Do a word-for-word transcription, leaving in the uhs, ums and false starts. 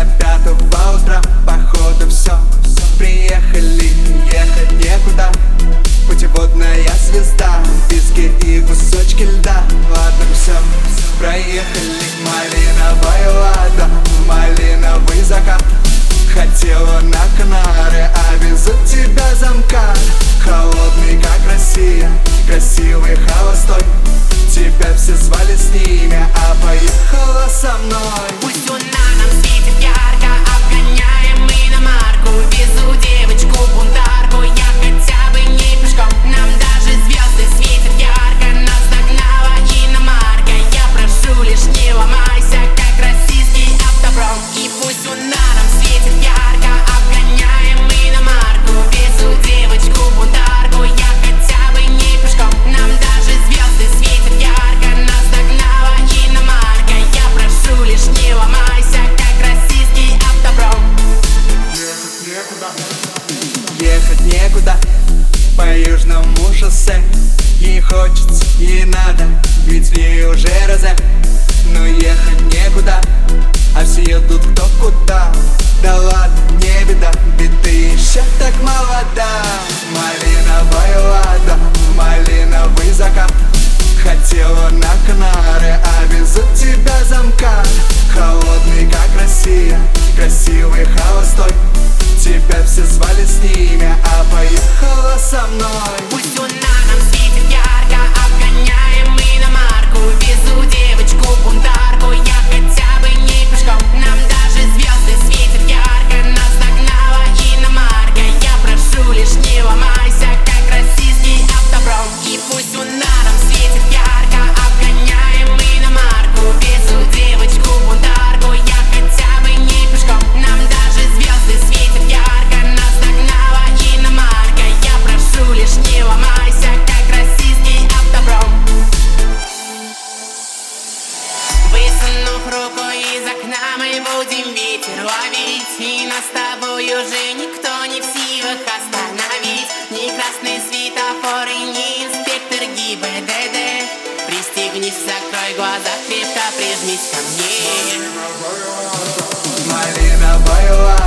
половина пятого утра, походу все. Приехали, ехать некуда. Путеводная звезда, виски и кусочки льда. Ладно, все, проехали. Малиновая лада, малиновый закат. Хотела на Канары, а везут тебя замкат. Холодный, как Россия, красивый, холостой. Тебя все звали с ними, а поехала со мной. Пусть луна нам светит ярко, обгоняем мы иномарку. Везу девочку-бунтарку, я хотя бы не пешком. Нам даже звезды светят ярко, нас догнала иномарка. Я прошу, лишь не ломайся, как российский автопром. И пусть луна нам светит ярко, обгоняем мы иномарку. Везу девочку-бунтарку, я хотя бы не пешком. Нам даже звезды светят ярко, нас догнала иномарка. Я прошу, лишь не ломайся, как российский автопром. Ехать некуда по южному шоссе. Ей хочется, ей надо, ведь в ней уже розе. Но ехать некуда, а все едут кто куда. Да ладно, не беда, ведь ты еще так молода. Малиновая лада, малиновый закат. Хотела на Канары, а везут тебя замкат. Холодный, как Россия, красивый, холостой. Тебя все звали с ними, а поехала со мной. Пусть луна нам светит ярко, обгоняем мы иномарку. Везу девочку-бунтарку, я хотя бы не пешком. Нам даже звезды светят ярко, нас догнала иномарка. Я прошу, лишь не ломайся, как российский автопром. И пусть луна нам светит ярко, обгоняем мы иномарку. Везу девочку-бунтарку, я хотя бы не пешком. Нам даже звезды светят ярко, нас догнала иномарка. Я прошу, лишь не ломайся, как российский автопром. Высунув руку из окна, мы будем ветер ловить. И нас с тобой уже никто не в силах остановить. Ни красный светофор и ни инспектор ГИБДД. Пристегнись, закрой глаза, крепко прижмись ко мне. Малиновая лада,